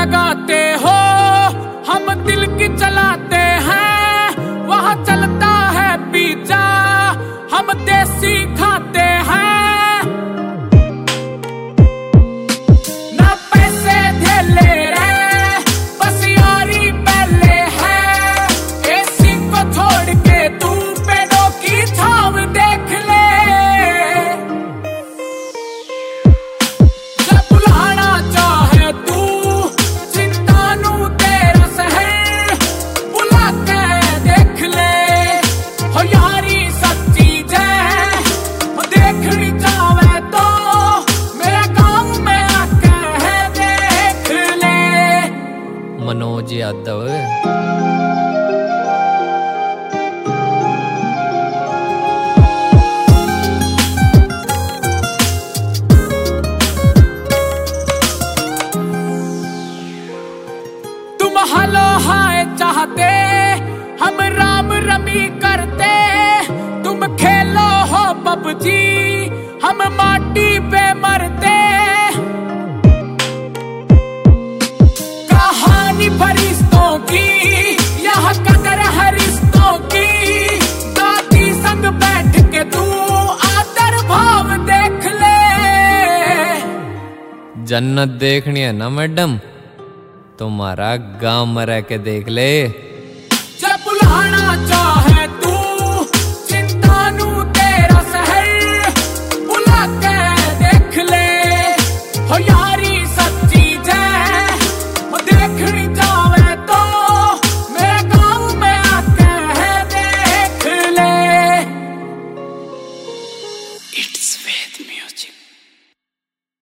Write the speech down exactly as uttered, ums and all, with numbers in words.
लगाते हो, हम दिल की चलाते हैं, वहाँ चलता है पिज्जा, हम देसी खाते हैं। ना पैसे धेले रे, बस यारी पहले है। एसी को छोड़ के तू पेड़ों की छाव देख ले। जब बुलाना चाहे तू चिंतानू तेरा शहर, बुला के देख ले। हो यारी सच्ची जय, हो देखनी चाहे तो मेरे गाँव में आके है देख ले। मनोज यादव। तुम हलो हाय चाहते, हम राम रमी करते। तुम खेलो हो पबजी, हम माटी पे मरते। कहानी फरिश्तों की, यह कदर है रिश्तों की। दादी संग बैठ के तू आदर भाव देख ले। जन्नत देखनी है ना मैडम, तुम्हारा गांव में रह के देख ले।